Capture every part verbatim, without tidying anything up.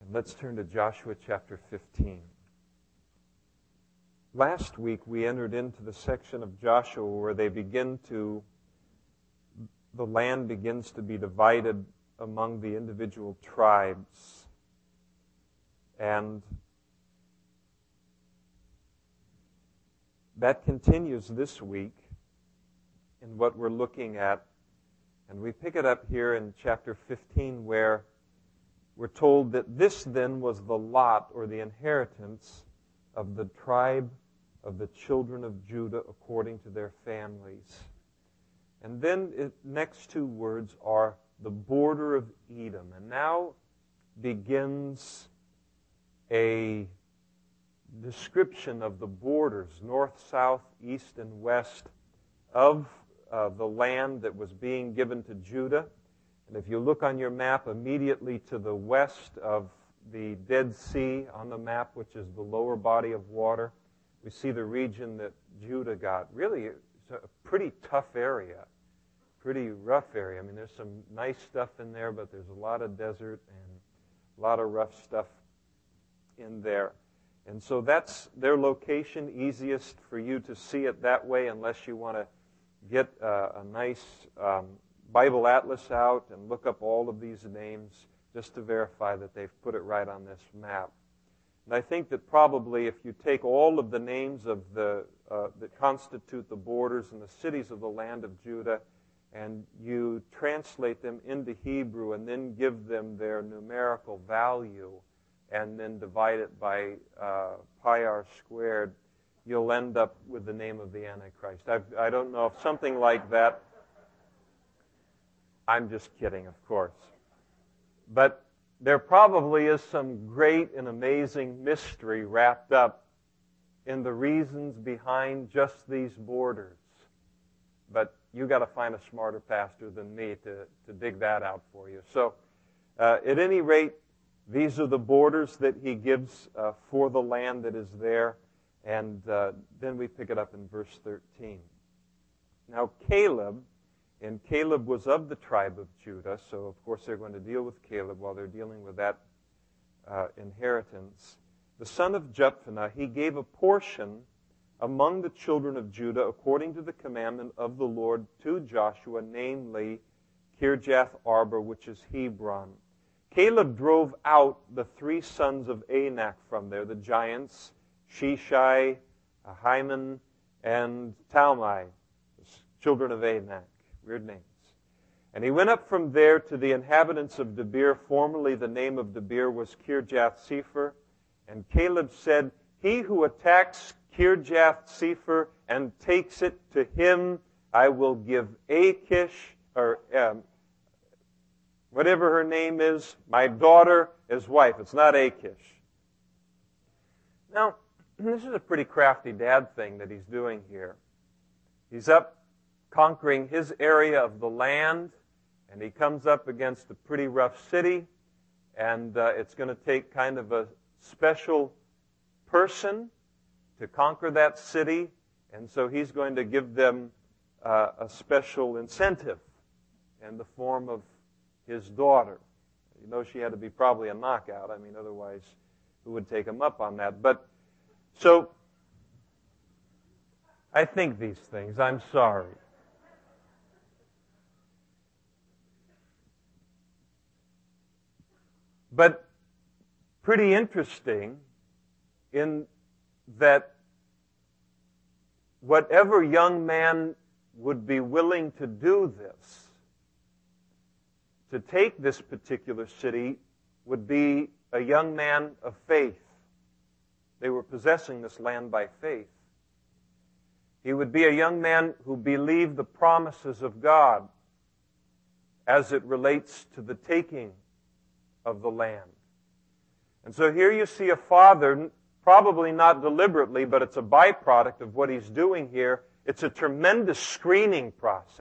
Let's turn to Joshua chapter fifteen. Last week we entered into the section of Joshua where they begin to, the land begins to be divided among the individual tribes. And that continues this week in what we're looking at. And we pick it up here in chapter fifteen where we're told that this then was the lot or the inheritance of the tribe of the children of Judah according to their families. And then the next two words are the border of Edom. And now begins a description of the borders, north, south, east, and west of uh, the land that was being given to Judah. And if you look on your map immediately to the west of the Dead Sea on the map, which is the lower body of water, we see the region that Judah got. Really, it's a pretty tough area, pretty rough area. I mean, there's some nice stuff in there, but there's a lot of desert and a lot of rough stuff in there. And so that's their location, easiest for you to see it that way unless you want to get a, a nice um, Bible Atlas out and look up all of these names just to verify that they've put it right on this map. And I think that probably if you take all of the names of the uh, that constitute the borders and the cities of the land of Judah and you translate them into Hebrew and then give them their numerical value and then divide it by uh, pi r squared, you'll end up with the name of the Antichrist. I've, I don't know if something like that. I'm just kidding, of course. But there probably is some great and amazing mystery wrapped up in the reasons behind just these borders. But you got to find a smarter pastor than me to, to dig that out for you. So, uh, at any rate, these are the borders that he gives uh, for the land that is there. And uh, then we pick it up in verse thirteen. Now, Caleb, and Caleb was of the tribe of Judah, so of course they're going to deal with Caleb while they're dealing with that uh, inheritance. The son of Jephthah, he gave a portion among the children of Judah according to the commandment of the Lord to Joshua, namely Kirjath Arba, which is Hebron. Caleb drove out the three sons of Anak from there, the giants, Sheshai, Ahiman, and Talmai, children of Anak. Weird names. And he went up from there to the inhabitants of Debir. Formerly the name of Debir was Kirjath-Sepher. And Caleb said, he who attacks Kirjath-Sepher and takes it, to him I will give Achish, or um, whatever her name is, my daughter as wife. It's not Achish. Now, this is a pretty crafty dad thing that he's doing here. He's up conquering his area of the land, and he comes up against a pretty rough city, and uh, it's going to take kind of a special person to conquer that city, and so he's going to give them uh, a special incentive in the form of his daughter. You know, she had to be probably a knockout. I mean, otherwise, who would take him up on that? But, so, I think these things. I'm sorry. But pretty interesting in that whatever young man would be willing to do this, to take this particular city, would be a young man of faith. They were possessing this land by faith. He would be a young man who believed the promises of God as it relates to the taking of the land. And so here you see a father, probably not deliberately, but it's a byproduct of what he's doing here. It's a tremendous screening process.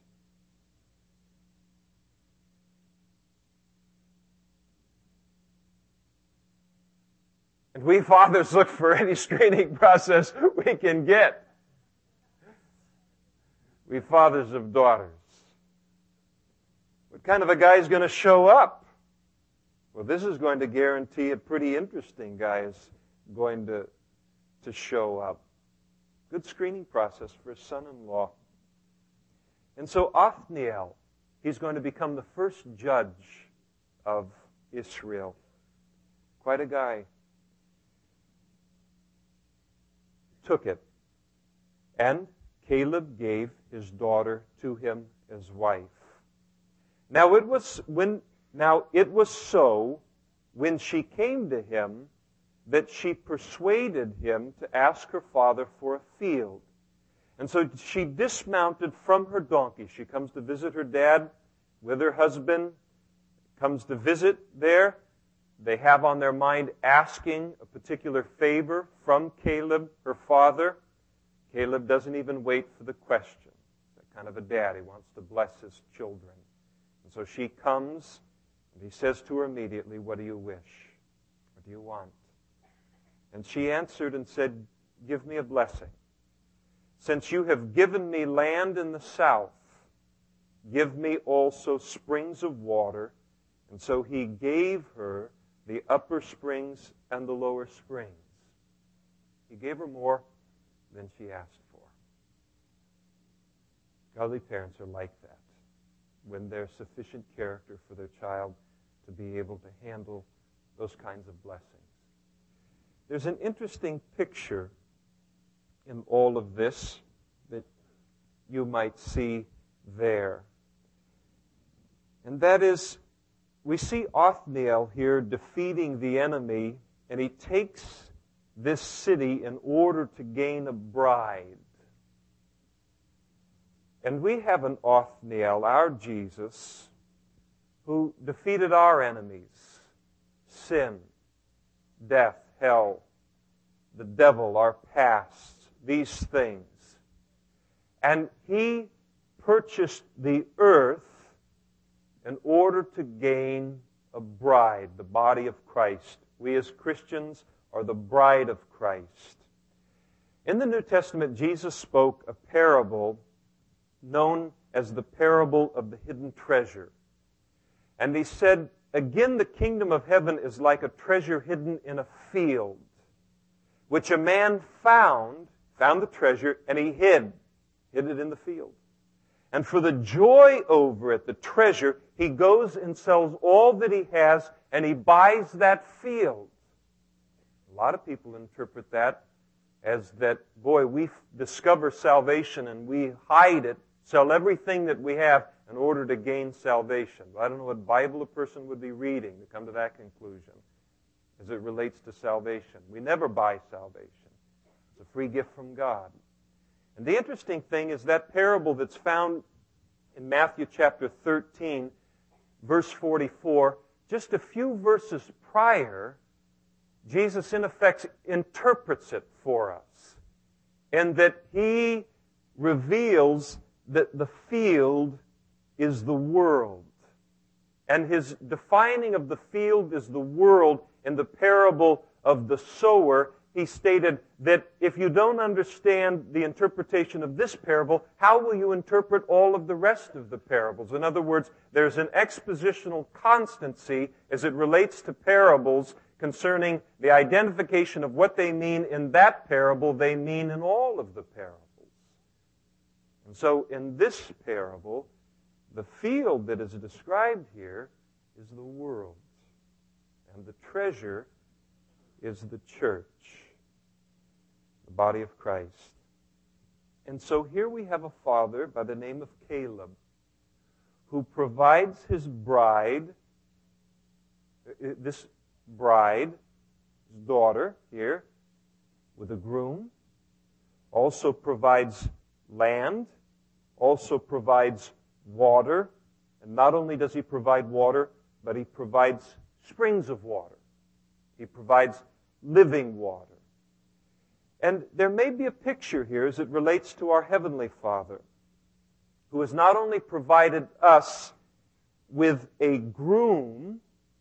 And we fathers look for any screening process we can get. We fathers of daughters. What kind of a guy is going to show up? Well, this is going to guarantee a pretty interesting guy is going to, to show up. Good screening process for his son-in-law. And so Othniel, he's going to become the first judge of Israel. Quite a guy. Took it. And Caleb gave his daughter to him as wife. Now it was when now it was so when she came to him that she persuaded him to ask her father for a field. And so she dismounted from her donkey. She comes to visit her dad with her husband, comes to visit there. They have on their mind asking a particular favor from Caleb, her father. Caleb doesn't even wait for the question. That kind of a dad. He wants to bless his children. And so she comes, and he says to her immediately, "What do you wish? What do you want?" And she answered and said, "Give me a blessing. Since you have given me land in the south, give me also springs of water." And so he gave her the upper springs and the lower springs. He gave her more than she asked for. Godly parents are like that when there's sufficient character for their child to be able to handle those kinds of blessings. There's an interesting picture in all of this that you might see there. And that is, we see Othniel here defeating the enemy, and he takes this city in order to gain a bride. And we have an Othniel, our Jesus, who defeated our enemies, sin, death, hell, the devil, our past, these things. And he purchased the earth in order to gain a bride, the body of Christ. We as Christians are the bride of Christ. In the New Testament, Jesus spoke a parable known as the parable of the hidden treasure. And he said, again, the kingdom of heaven is like a treasure hidden in a field, which a man found, found the treasure, and he hid, hid it in the field. And for the joy over it, the treasure, he goes and sells all that he has, and he buys that field. A lot of people interpret that as that, boy, we discover salvation and we hide it, sell everything that we have in order to gain salvation. But I don't know what Bible a person would be reading to come to that conclusion as it relates to salvation. We never buy salvation. It's a free gift from God. And the interesting thing is that parable that's found in Matthew chapter thirteen, verse forty-four, just a few verses prior, Jesus in effect interprets it for us. And that he reveals that the field is the world. And his defining of the field as the world in the parable of the sower, he stated that if you don't understand the interpretation of this parable, how will you interpret all of the rest of the parables? In other words, there's an expositional constancy as it relates to parables concerning the identification of what they mean in that parable, they mean in all of the parables. And so in this parable, the field that is described here is the world. And the treasure is the church, the body of Christ. And so here we have a father by the name of Caleb who provides his bride, this bride, his daughter here, with a groom, also provides land, also provides water, and not only does he provide water, but he provides springs of water. He provides living water. And there may be a picture here as it relates to our Heavenly Father, who has not only provided us with a groom,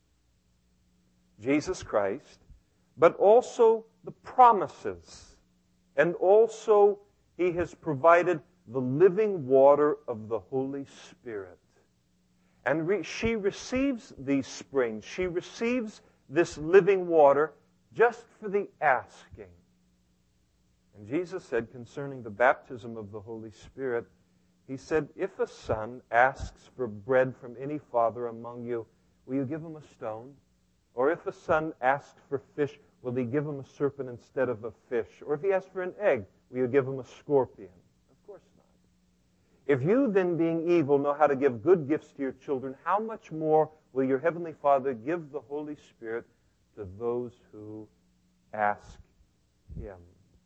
Jesus Christ, but also the promises. And also he has provided the living water of the Holy Spirit. And re- she receives these springs. She receives this living water just for the asking. And Jesus said concerning the baptism of the Holy Spirit, He said, if a son asks for bread from any father among you, will you give him a stone? Or if a son asks for fish, will he give him a serpent instead of a fish? Or if he asks for an egg, will you give him a scorpion? Of course not. If you then, being evil, know how to give good gifts to your children, how much more will your heavenly Father give the Holy Spirit to those who ask Him?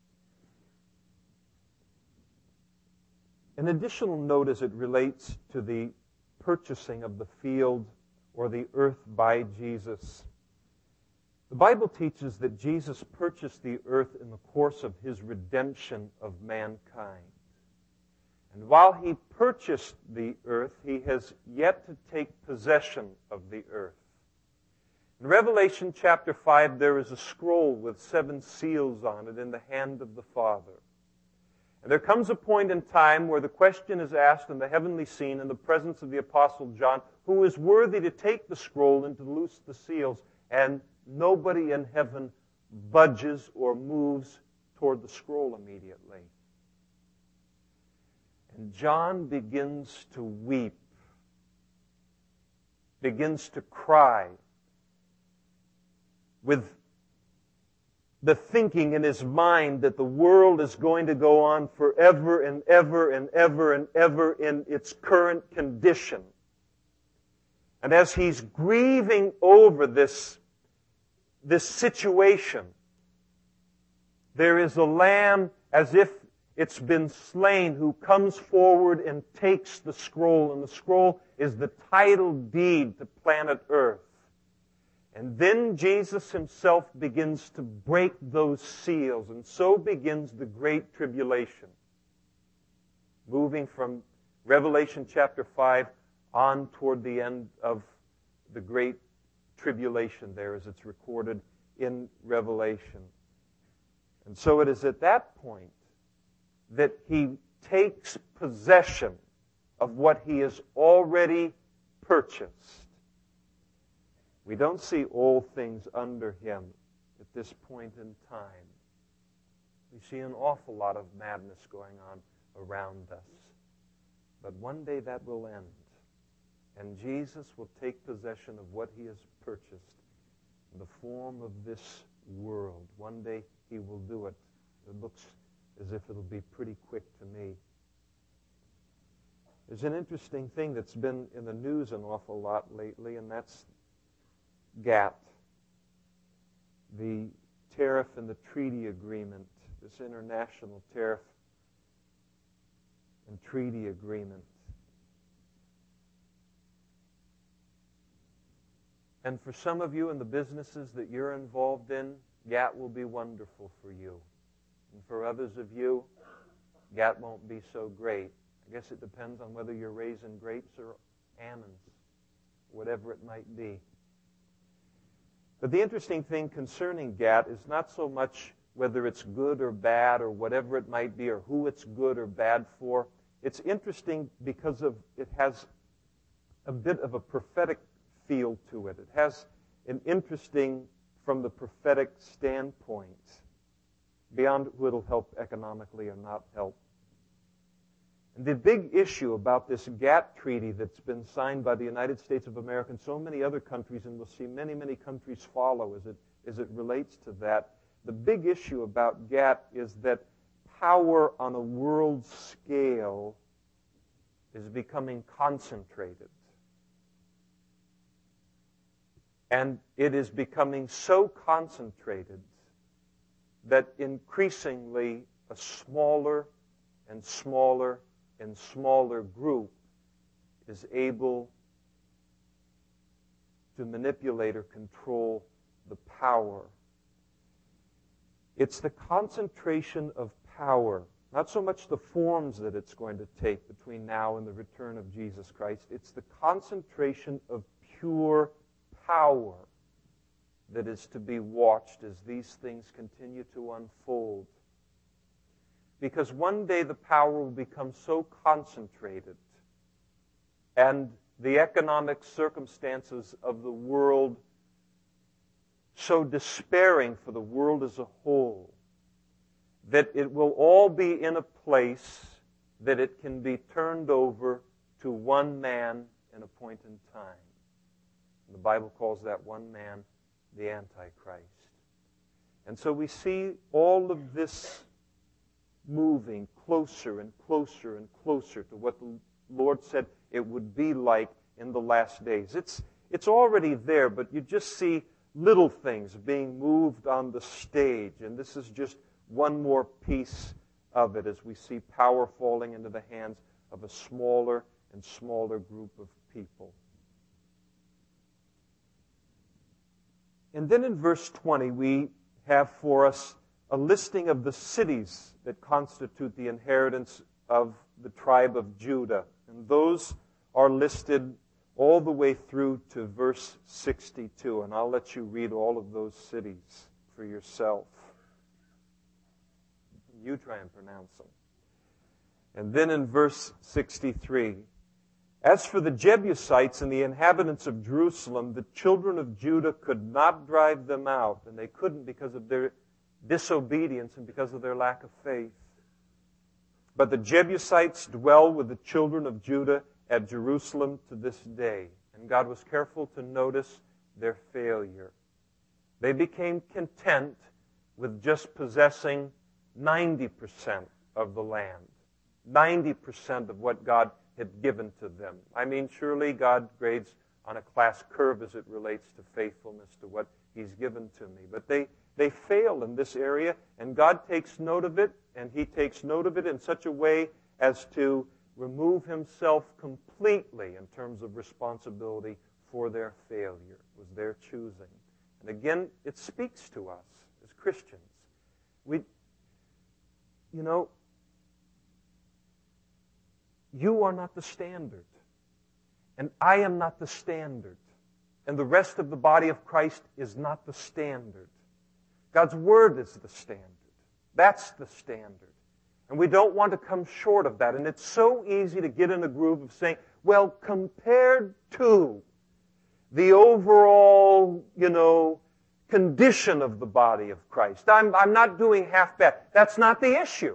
An additional note as it relates to the purchasing of the field or the earth by Jesus. The Bible teaches that Jesus purchased the earth in the course of His redemption of mankind. And while He purchased the earth, He has yet to take possession of the earth. In Revelation chapter five, there is a scroll with seven seals on it in the hand of the Father. And there comes a point in time where the question is asked in the heavenly scene in the presence of the Apostle John, who is worthy to take the scroll and to loose the seals, and nobody in heaven budges or moves toward the scroll immediately. And John begins to weep, begins to cry, with the thinking in his mind that the world is going to go on forever and ever and ever and ever in its current condition. And as he's grieving over this, this situation, there is a lamb as if it's been slain who comes forward and takes the scroll. And the scroll is the title deed to planet Earth. And then Jesus Himself begins to break those seals. And so begins the Great Tribulation. Moving from Revelation chapter five on toward the end of the Great Tribulation there as it's recorded in Revelation. And so it is at that point that He takes possession of what He has already purchased. We don't see all things under Him at this point in time. We see an awful lot of madness going on around us. But one day that will end. And Jesus will take possession of what He has purchased in the form of this world. One day He will do it. It looks as if it'll be pretty quick to me. There's an interesting thing that's been in the news an awful lot lately, and that's GATT, the tariff and the treaty agreement, this international tariff and treaty agreement. And for some of you in the businesses that you're involved in, GATT will be wonderful for you. And for others of you, GATT won't be so great. I guess it depends on whether you're raising grapes or almonds, whatever it might be. But the interesting thing concerning GATT is not so much whether it's good or bad or whatever it might be or who it's good or bad for. It's interesting because of it has a bit of a prophetic feel to it. It has an interesting, from the prophetic standpoint, beyond who it'll help economically or not help. And the big issue about this GATT treaty that's been signed by the United States of America and so many other countries, and we'll see many, many countries follow as it, as it relates to that, the big issue about GATT is that power on a world scale is becoming concentrated. And it is becoming so concentrated that increasingly a smaller and smaller and smaller group is able to manipulate or control the power. It's the concentration of power, not so much the forms that it's going to take between now and the return of Jesus Christ. It's the concentration of pure power that is to be watched as these things continue to unfold. Because one day the power will become so concentrated and the economic circumstances of the world so despairing for the world as a whole that it will all be in a place that it can be turned over to one man in a point in time. The Bible calls that one man the Antichrist. And so we see all of this moving closer and closer and closer to what the Lord said it would be like in the last days. It's, it's already there, but you just see little things being moved on the stage. And this is just one more piece of it as we see power falling into the hands of a smaller and smaller group of people. And then in verse twenty, we have for us a listing of the cities that constitute the inheritance of the tribe of Judah. And those are listed all the way through to verse sixty-two. And I'll let you read all of those cities for yourself. You try and pronounce them. And then in verse sixty-three, as for the Jebusites and the inhabitants of Jerusalem, the children of Judah could not drive them out, and they couldn't because of their disobedience and because of their lack of faith. But the Jebusites dwell with the children of Judah at Jerusalem to this day. And God was careful to notice their failure. They became content with just possessing ninety percent of the land. ninety percent of what God had given to them. I mean, surely God grades on a class curve as it relates to faithfulness to what He's given to me. But they, they fail in this area, and God takes note of it, and He takes note of it in such a way as to remove Himself completely in terms of responsibility for their failure. It was their choosing. And again, it speaks to us as Christians. We, you know, you are not the standard. And I am not the standard. And the rest of the body of Christ is not the standard. God's Word is the standard. That's the standard. And we don't want to come short of that. And it's so easy to get in a groove of saying, well, compared to the overall, you know, condition of the body of Christ, I'm, I'm not doing half bad. That's not the issue.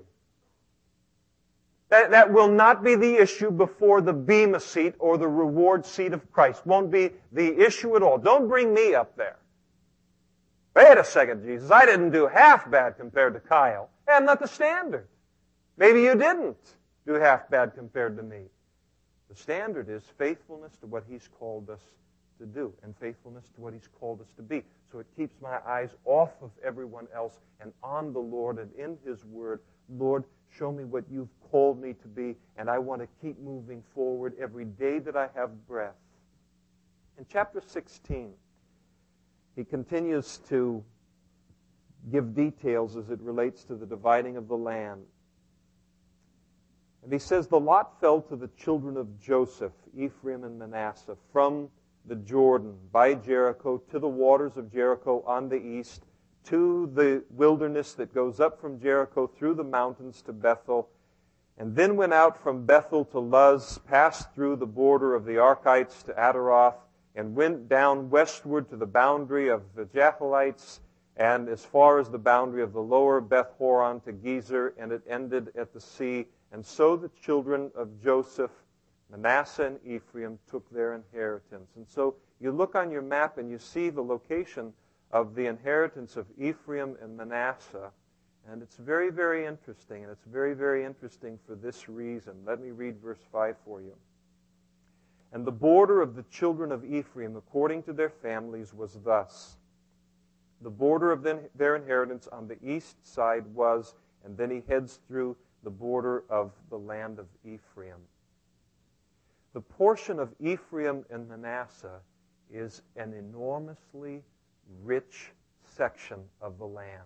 That, that will not be the issue before the bema seat or the reward seat of Christ. Won't be the issue at all. Don't bring me up there. Wait a second, Jesus. I didn't do half bad compared to Kyle. I'm not the standard. Maybe you didn't do half bad compared to me. The standard is faithfulness to what He's called us to do and faithfulness to what He's called us to be. So it keeps my eyes off of everyone else and on the Lord and in His Word. Lord, show me what You've called me to be, and I want to keep moving forward every day that I have breath. In chapter sixteen, he continues to give details as it relates to the dividing of the land. And he says, the lot fell to the children of Joseph, Ephraim and Manasseh, from the Jordan by Jericho to the waters of Jericho on the east, to the wilderness that goes up from Jericho through the mountains to Bethel, and then went out from Bethel to Luz, passed through the border of the Archites to Adaroth, and went down westward to the boundary of the Japhelites, and as far as the boundary of the lower Beth Horon to Gezer, and it ended at the sea. And so the children of Joseph, Manasseh and Ephraim, took their inheritance. And so you look on your map and you see the location of the inheritance of Ephraim and Manasseh. And it's very, very interesting. And it's very, very interesting for this reason. Let me read verse five for you. And the border of the children of Ephraim, according to their families, was thus. The border of their inheritance on the east side was, and then he heads through the border of the land of Ephraim. The portion of Ephraim and Manasseh is an enormously rich section of the land.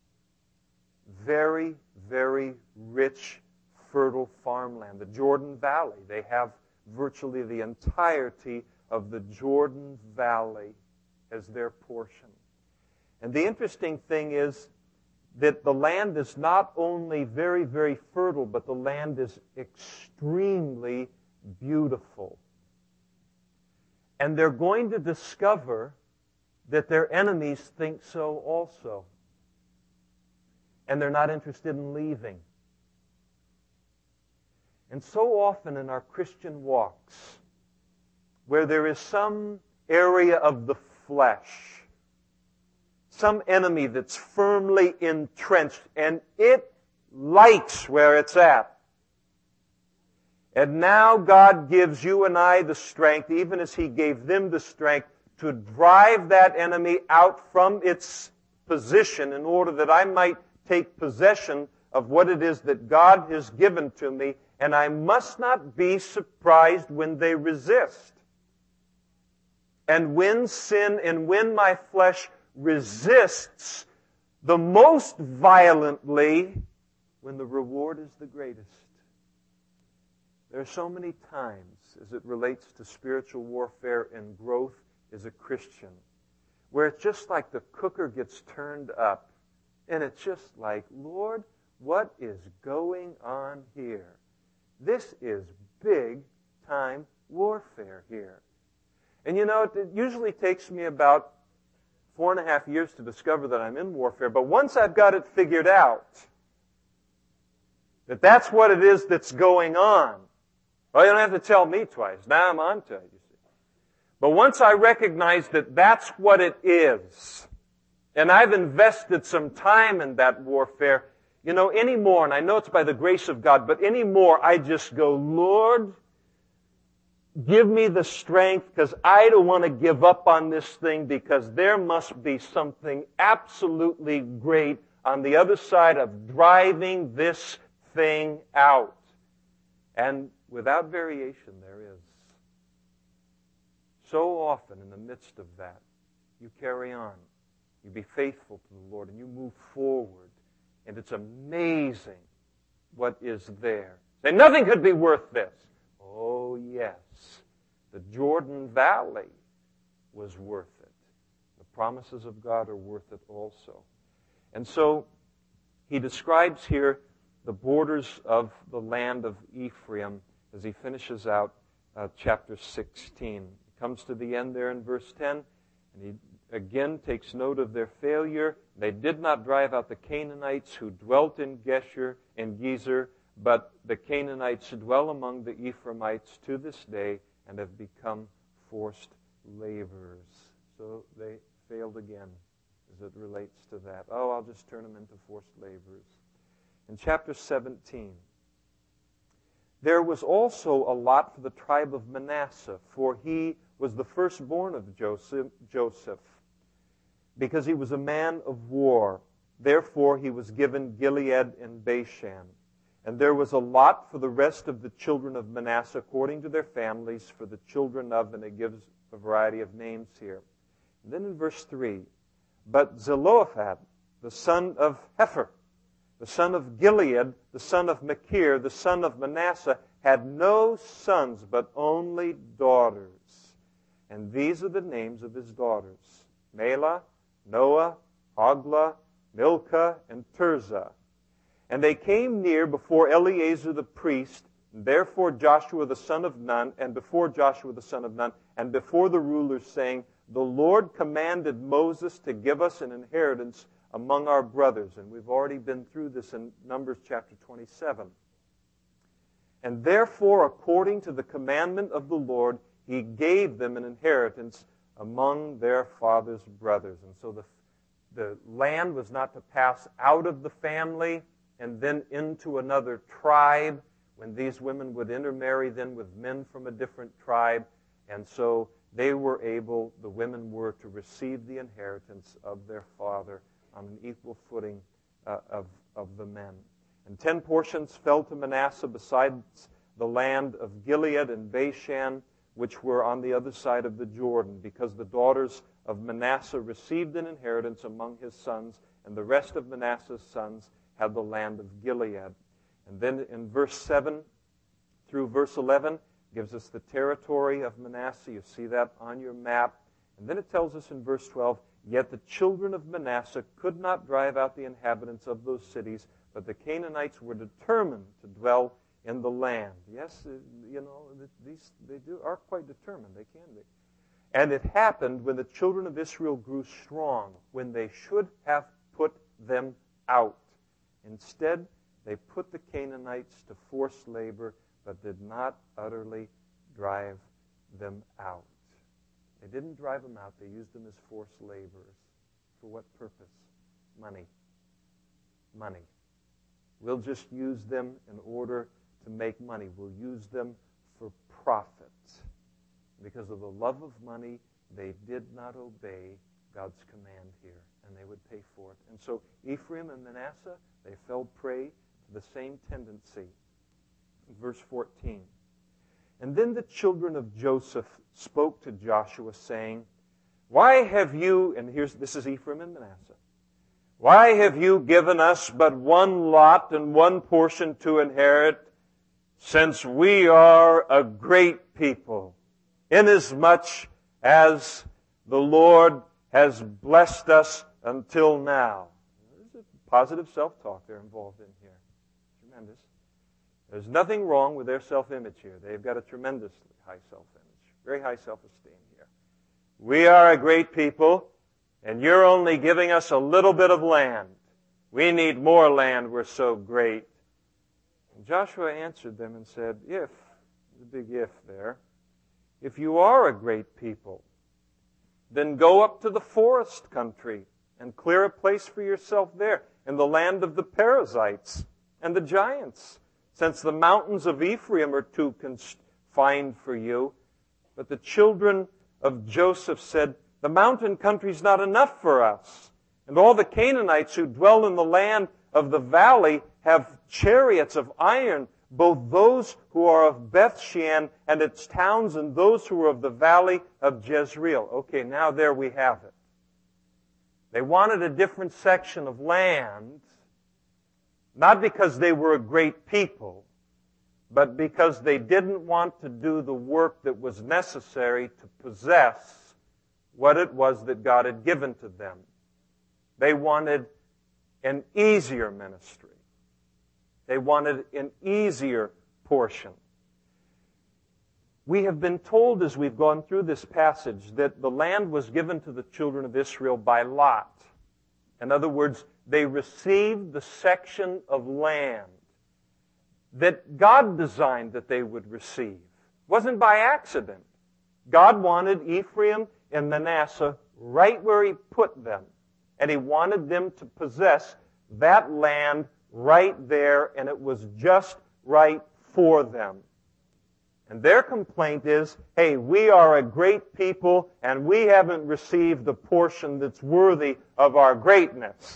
Very, very rich, fertile farmland. The Jordan Valley, they have virtually the entirety of the Jordan Valley as their portion. And the interesting thing is that the land is not only very, very fertile, but the land is extremely beautiful. And they're going to discover that their enemies think so also. And they're not interested in leaving. And so often in our Christian walks, where there is some area of the flesh, some enemy that's firmly entrenched, and it likes where it's at. And now God gives you and I the strength, even as He gave them the strength, to drive that enemy out from its position in order that I might take possession of what it is that God has given to me. And I must not be surprised when they resist. And when sin and when my flesh resists the most violently, when the reward is the greatest. There are so many times as it relates to spiritual warfare and growth as a Christian where it's just like the cooker gets turned up and it's just like, Lord, what is going on here? This is big time warfare here. And you know, it usually takes me about four and a half years to discover that I'm in warfare, but once I've got it figured out, that that's what it is that's going on, well, you don't have to tell me twice. Now I'm on to it, you see. But once I recognize that that's what it is, and I've invested some time in that warfare, you know, anymore, and I know it's by the grace of God, but anymore I just go, Lord, give me the strength, because I don't want to give up on this thing, because there must be something absolutely great on the other side of driving this thing out. And without variation, there is. So often in the midst of that, you carry on. You be faithful to the Lord, and you move forward. And it's amazing what is there. Say, nothing could be worth this. Oh, yes. The Jordan Valley was worth it. The promises of God are worth it also. And so, he describes here the borders of the land of Ephraim as he finishes out uh, chapter sixteen. He comes to the end there in verse ten, and he again takes note of their failure. They did not drive out the Canaanites who dwelt in Geshur and Gezer, but the Canaanites dwell among the Ephraimites to this day and have become forced laborers. So they failed again as it relates to that. Oh, I'll just turn them into forced laborers. In chapter seventeen, there was also a lot for the tribe of Manasseh, for he was the firstborn of Joseph, Joseph, because he was a man of war. Therefore he was given Gilead and Bashan. And there was a lot for the rest of the children of Manasseh according to their families, for the children of, and it gives a variety of names here. And then in verse three, but Zelophehad, the son of Hepher, the son of Gilead, the son of Machir, the son of Manasseh, had no sons but only daughters. And these are the names of his daughters: Mela, Noah, Hoglah, Milcah, and Tirzah. And they came near before Eleazar the priest, and therefore Joshua the son of Nun, and before Joshua the son of Nun, and before the rulers, saying, the Lord commanded Moses to give us an inheritance among our brothers. And we've already been through this in Numbers chapter twenty-seven. And therefore, according to the commandment of the Lord, he gave them an inheritance among their father's brothers. And so the, the land was not to pass out of the family and then into another tribe, when these women would intermarry then with men from a different tribe. And so they were able, the women were, to receive the inheritance of their father on an equal footing uh, of, of the men. And ten portions fell to Manasseh besides the land of Gilead and Bashan, which were on the other side of the Jordan, because the daughters of Manasseh received an inheritance among his sons, and the rest of Manasseh's sons had the land of Gilead. And then in verse seven through verse eleven, gives us the territory of Manasseh. You see that on your map. And then it tells us in verse twelve, yet the children of Manasseh could not drive out the inhabitants of those cities, but the Canaanites were determined to dwell in the land. Yes, you know, these they do are quite determined. They can be. And it happened when the children of Israel grew strong, when they should have put them out. Instead, they put the Canaanites to forced labor, but did not utterly drive them out. They didn't drive them out. They used them as forced laborers. For what purpose? Money. Money. We'll just use them in order to make money. We'll use them for profit. Because of the love of money, they did not obey God's command here, and they would pay for it. And so Ephraim and Manasseh, they fell prey to the same tendency. Verse fourteen. And then the children of Joseph spoke to Joshua, saying, Why have you, and here's this is Ephraim and Manasseh, why have you given us but one lot and one portion to inherit, since we are a great people, inasmuch as the Lord has blessed us until now? There's a positive self-talk they're involved in here. Tremendous. There's nothing wrong with their self-image here. They've got a tremendously high self-image, very high self-esteem here. We are a great people, and you're only giving us a little bit of land. We need more land. We're so great. And Joshua answered them and said, if, the big if there, if you are a great people, then go up to the forest country and clear a place for yourself there in the land of the Perizzites and the giants, since the mountains of Ephraim are too confined for you. But the children of Joseph said, the mountain country's not enough for us. And all the Canaanites who dwell in the land of the valley have chariots of iron, both those who are of Bethshean and its towns and those who are of the valley of Jezreel. Okay, now there we have it. They wanted a different section of land, not because they were a great people, but because they didn't want to do the work that was necessary to possess what it was that God had given to them. They wanted an easier ministry. They wanted an easier portion. We have been told as we've gone through this passage that the land was given to the children of Israel by lot. In other words, they received the section of land that God designed that they would receive. It wasn't by accident. God wanted Ephraim and Manasseh right where He put them. And He wanted them to possess that land right there, and it was just right for them. And their complaint is, hey, we are a great people, and we haven't received the portion that's worthy of our greatness.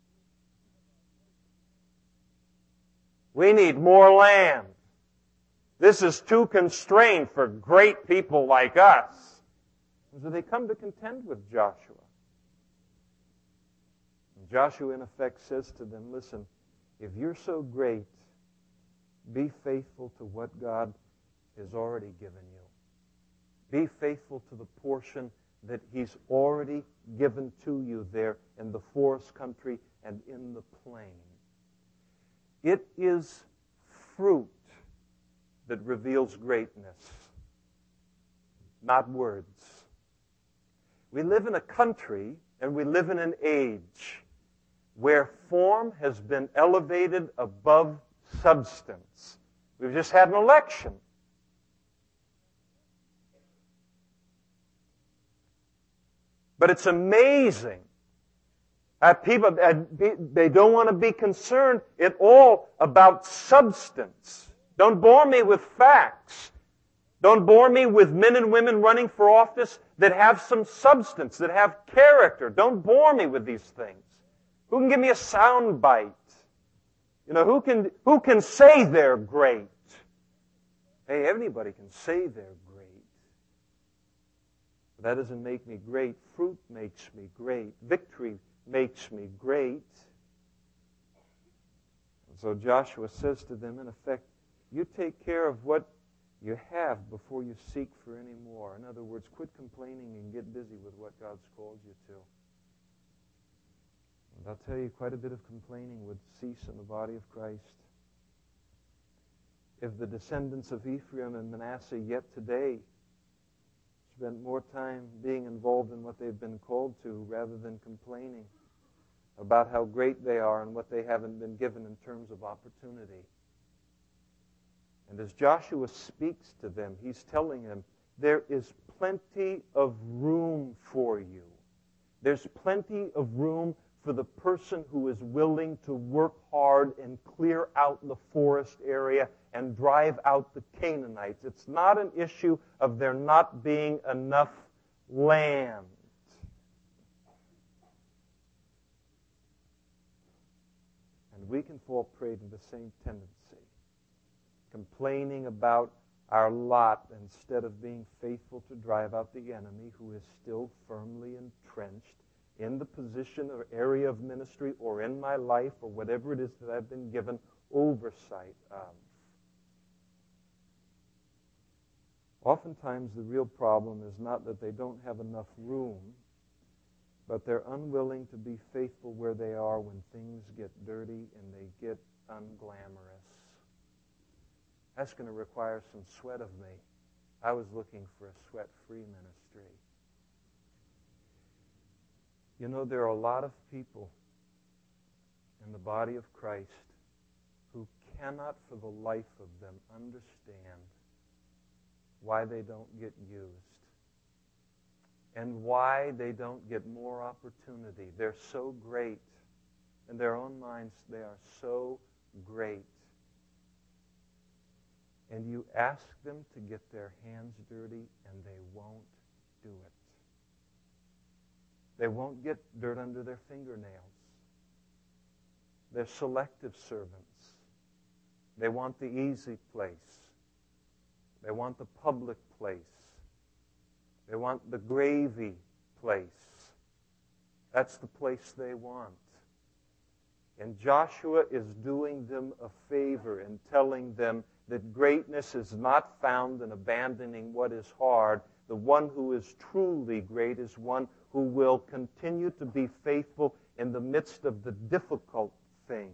We need more land. This is too constrained for great people like us. So they come to contend with Joshua. And Joshua, in effect, says to them, listen, if you're so great, be faithful to what God has already given you. Be faithful to the portion that He's already given to you there in the forest country and in the plain. It is fruit that reveals greatness, not words. We live in a country and we live in an age where form has been elevated above substance. We've just had an election. But it's amazing. Uh, people, uh, be, they don't want to be concerned at all about substance. Don't bore me with facts. Don't bore me with men and women running for office that have some substance, that have character. Don't bore me with these things. Who can give me a sound bite? You know, who can, who can say they're great? Hey, anybody can say they're great. But that doesn't make me great. Fruit makes me great. Victory makes me great. And so Joshua says to them, in effect, you take care of what you have before you seek for any more. In other words, quit complaining and get busy with what God's called you to. And I'll tell you, quite a bit of complaining would cease in the body of Christ if the descendants of Ephraim and Manasseh yet today, spent more time being involved in what they've been called to rather than complaining about how great they are and what they haven't been given in terms of opportunity. And as Joshua speaks to them, he's telling them, there is plenty of room for you. There's plenty of room for the person who is willing to work hard and clear out the forest area and drive out the Canaanites. It's not an issue of there not being enough land. And we can fall prey to the same tendency, complaining about our lot instead of being faithful to drive out the enemy who is still firmly entrenched in the position or area of ministry or in my life or whatever it is that I've been given oversight of. Oftentimes the real problem is not that they don't have enough room, but they're unwilling to be faithful where they are when things get dirty and they get unglamorous. That's going to require some sweat of me. I was looking for a sweat-free ministry. You know, there are a lot of people in the body of Christ who cannot for the life of them understand why they don't get used and why they don't get more opportunity. They're so great. In their own minds, they are so great. And you ask them to get their hands dirty, and they won't do it. They won't get dirt under their fingernails. They're selective servants. They want the easy place. They want the public place. They want the gravy place. That's the place they want. And Joshua is doing them a favor in telling them that greatness is not found in abandoning what is hard. The one who is truly great is one who will continue to be faithful in the midst of the difficult things.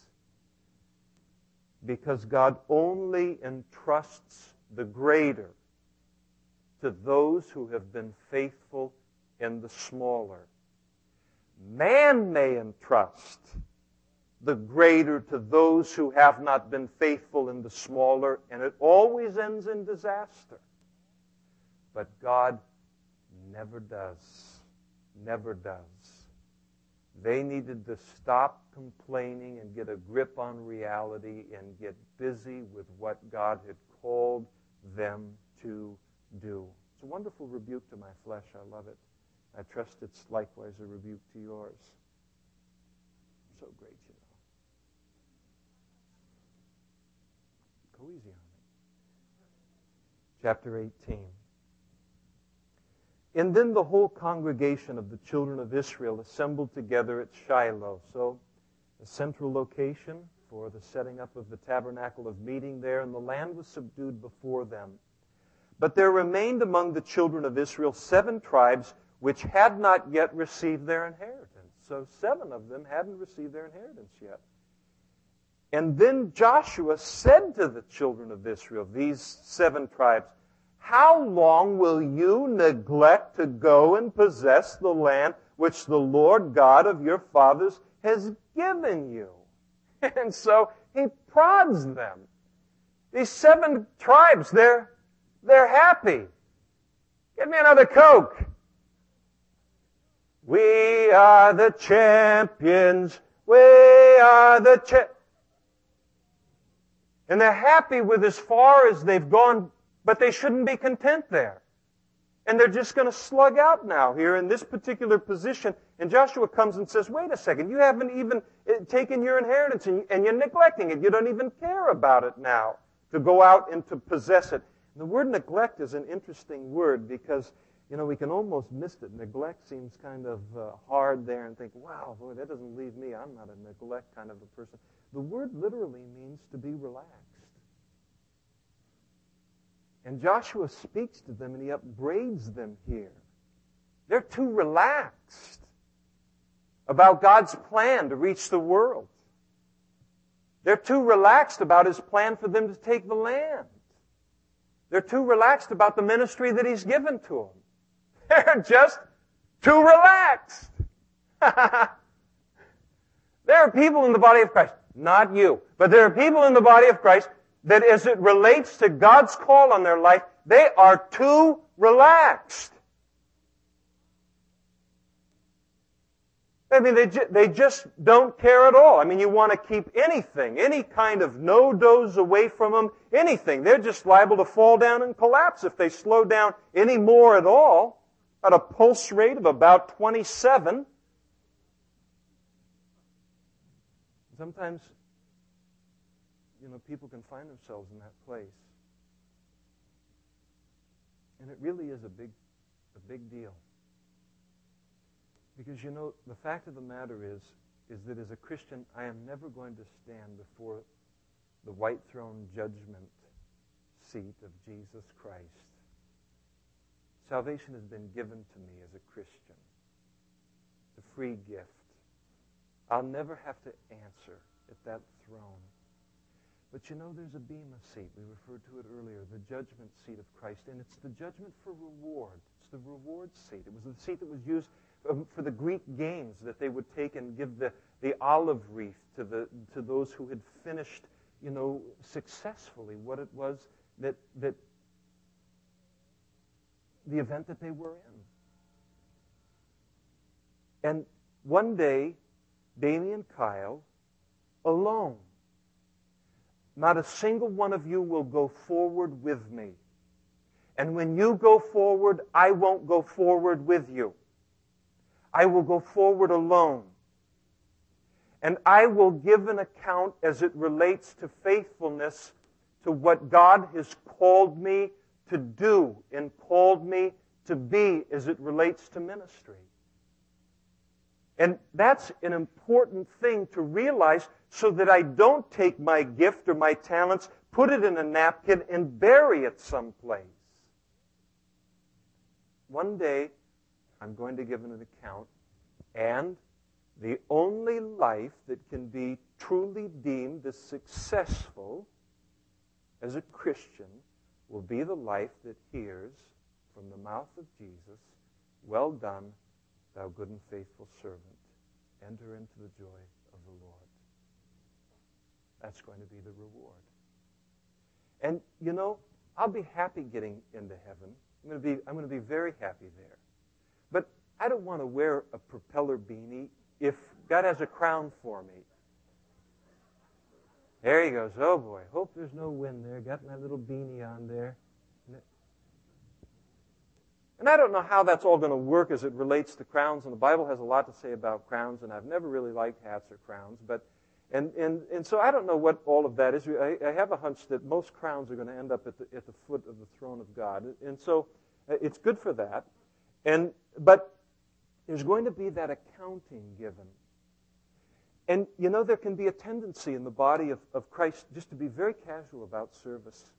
Because God only entrusts the greater to those who have been faithful in the smaller. Man may entrust the greater to those who have not been faithful in the smaller, and it always ends in disaster. But God never does. Never does. They needed to stop complaining and get a grip on reality and get busy with what God had called them to do. It's a wonderful rebuke to my flesh. I love it. I trust it's likewise a rebuke to yours. So great, you know. Go easy on me. Chapter eighteen. And then the whole congregation of the children of Israel assembled together at Shiloh. So, the central location for the setting up of the tabernacle of meeting there, and the land was subdued before them. But there remained among the children of Israel seven tribes which had not yet received their inheritance. So seven of them hadn't received their inheritance yet. And then Joshua said to the children of Israel, these seven tribes, how long will you neglect to go and possess the land which the Lord God of your fathers has given you? And so he prods them. These seven tribes, they're, they're happy. Get me another Coke. We are the champions. We are the cha- And they're happy with as far as they've gone, but they shouldn't be content there. And they're just going to slug out now here in this particular position. And Joshua comes and says, wait a second, you haven't even taken your inheritance and you're neglecting it. You don't even care about it now to go out and to possess it. And the word neglect is an interesting word because, you know, we can almost miss it. Neglect seems kind of uh, hard there and think, wow, boy, that doesn't leave me. I'm not a neglect kind of a person. The word literally means to be relaxed. And Joshua speaks to them and he upbraids them here. They're too relaxed about God's plan to reach the world. They're too relaxed about His plan for them to take the land. They're too relaxed about the ministry that He's given to them. They're just too relaxed. There are people in the body of Christ, not you, but there are people in the body of Christ that as it relates to God's call on their life, they are too relaxed. I mean, they, ju- they just don't care at all. I mean, you want to keep anything, any kind of no-dose away from them, anything. They're just liable to fall down and collapse if they slow down any more at all, at a pulse rate of about twenty-seven. Sometimes, you know, people can find themselves in that place. And it really is a big, a big deal. Because, you know, the fact of the matter is, is that as a Christian, I am never going to stand before the white throne judgment seat of Jesus Christ. Salvation has been given to me as a Christian. It's a free gift. I'll never have to answer at that throne. But you know, there's a bema seat. We referred to it earlier, the judgment seat of Christ. And it's the judgment for reward. It's the reward seat. It was the seat that was used for the Greek games, that they would take and give the, the olive wreath to the to those who had finished, you know, successfully what it was that that the event that they were in. And one day, Damien Kyle, alone, not a single one of you will go forward with me. And when you go forward, I won't go forward with you. I will go forward alone. And I will give an account as it relates to faithfulness to what God has called me to do and called me to be as it relates to ministry. And that's an important thing to realize so that I don't take my gift or my talents, put it in a napkin, and bury it someplace. One day, I'm going to give an account, and the only life that can be truly deemed as successful as a Christian will be the life that hears from the mouth of Jesus, "Well done, thou good and faithful servant. Enter into the joy of the Lord." That's going to be the reward. And, you know, I'll be happy getting into heaven. I'm going to be, I'm going to be very happy there. But I don't want to wear a propeller beanie if God has a crown for me. There he goes. Oh, boy. Hope there's no wind there. Got my little beanie on there. And I don't know how that's all going to work as it relates to crowns. And the Bible has a lot to say about crowns, and I've never really liked hats or crowns. But and and, and so I don't know what all of that is. I, I have a hunch that most crowns are going to end up at the at the foot of the throne of God. And so it's good for that. And but there's going to be that accounting given. And, you know, there can be a tendency in the body of, of Christ just to be very casual about service.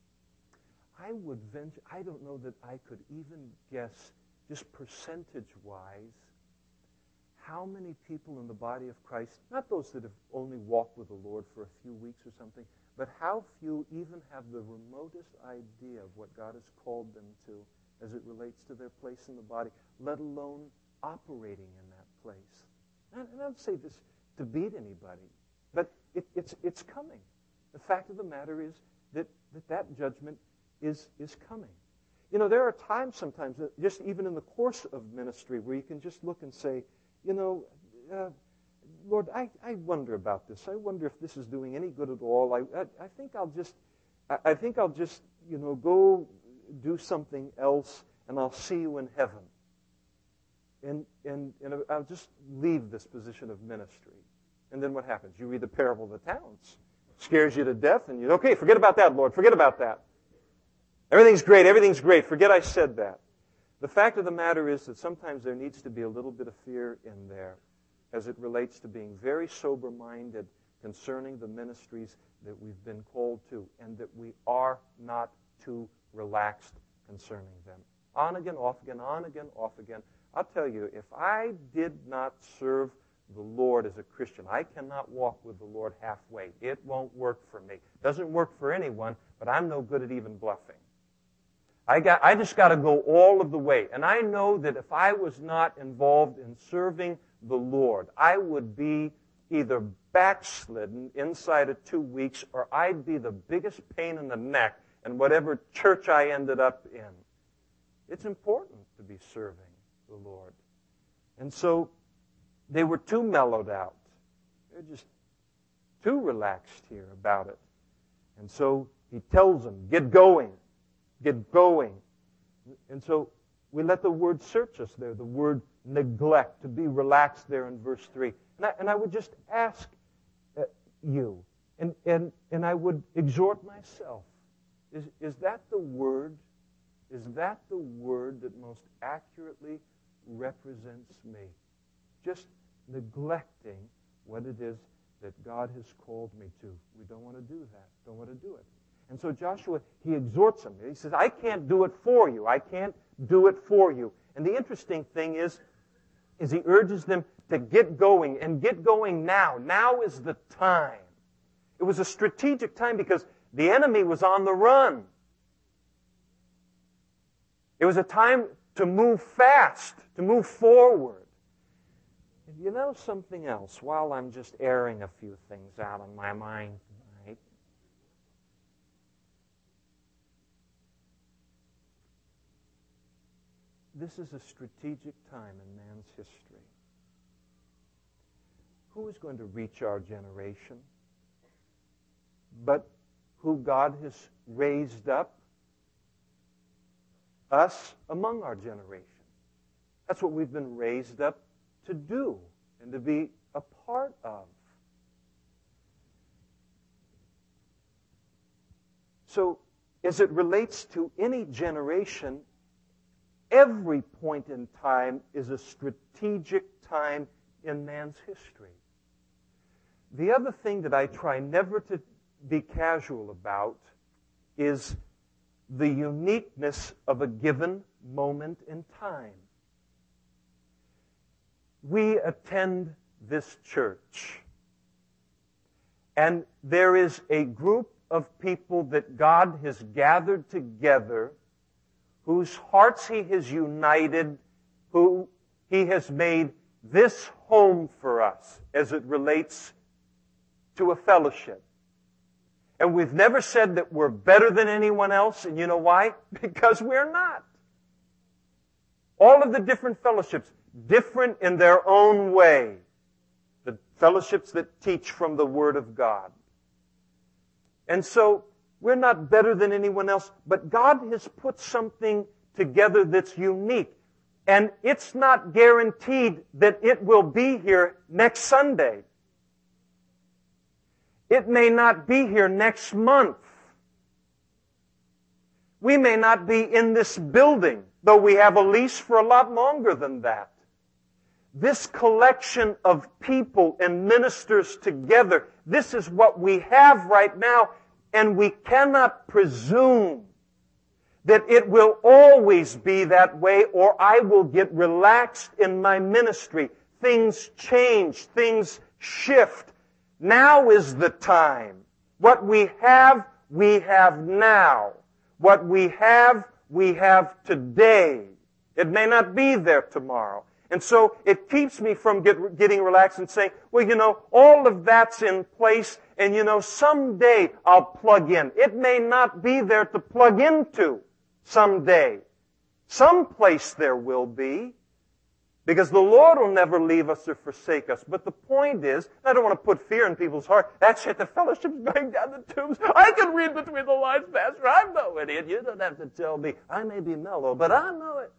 I would venture, I don't know that I could even guess, just percentage-wise, how many people in the body of Christ, not those that have only walked with the Lord for a few weeks or something, but how few even have the remotest idea of what God has called them to as it relates to their place in the body, let alone operating in that place. And I don't say this to beat anybody, but it, it's it's coming. The fact of the matter is that that, that judgment is, is coming. You know, there are times sometimes, that just even in the course of ministry, where you can just look and say, you know, uh, Lord, I, I wonder about this. I wonder if this is doing any good at all. I I, I think I'll just, I, I think I'll just, you know, go do something else, and I'll see you in heaven. And, and, and I'll just leave this position of ministry. And then what happens? You read the parable of the talents. Scares you to death, and you, okay, forget about that, Lord. Forget about that. Everything's great. Everything's great. Forget I said that. The fact of the matter is that sometimes there needs to be a little bit of fear in there as it relates to being very sober-minded concerning the ministries that we've been called to, and that we are not too relaxed concerning them. On again, off again, on again, off again. I'll tell you, if I did not serve the Lord as a Christian, I cannot walk with the Lord halfway. It won't work for me. It doesn't work for anyone, but I'm no good at even bluffing. I got, I just got to go all of the way. And I know that if I was not involved in serving the Lord, I would be either backslidden inside of two weeks or I'd be the biggest pain in the neck in whatever church I ended up in. It's important to be serving the Lord. And so they were too mellowed out. They're just too relaxed here about it. And so he tells them, get going, get going. And so we let the word search us there, the word neglect, to be relaxed there in verse three. And I, and I would just ask uh, you, and, and, and I would exhort myself, is, is that the word, is that the word that most accurately represents me? Just neglecting what it is that God has called me to. We don't want to do that. Don't want to do it. And so Joshua, he exhorts them. He says, I can't do it for you. I can't do it for you. And the interesting thing is, is he urges them to get going, and get going now. Now is the time. It was a strategic time because the enemy was on the run. It was a time to move fast, to move forward. And you know something else, while I'm just airing a few things out on my mind tonight, this is a strategic time in man's history. Who is going to reach our generation but who God has raised up? Us among our generation. That's what we've been raised up to do and to be a part of. So, as it relates to any generation, every point in time is a strategic time in man's history. The other thing that I try never to be casual about is the uniqueness of a given moment in time. We attend this church, and there is a group of people that God has gathered together, whose hearts He has united, who He has made this home for us as it relates to a fellowship. And we've never said that we're better than anyone else, and you know why? Because we're not. All of the different fellowships, different in their own way. The fellowships that teach from the Word of God. And so, we're not better than anyone else, but God has put something together that's unique. And it's not guaranteed that it will be here next Sunday. It may not be here next month. We may not be in this building, though we have a lease for a lot longer than that. This collection of people and ministers together, this is what we have right now, and we cannot presume that it will always be that way, or I will get relaxed in my ministry. Things change, things shift. Now is the time. What we have, we have now. What we have, we have today. It may not be there tomorrow. And so it keeps me from get, getting relaxed and saying, well, you know, all of that's in place, and, you know, someday I'll plug in. It may not be there to plug into someday. Someplace there will be. Because the Lord will never leave us or forsake us. But the point is, I don't want to put fear in people's heart. That's it, the fellowship's going down the tubes. I can read between the lines, Pastor. I'm no idiot. You don't have to tell me. I may be mellow, but I know it.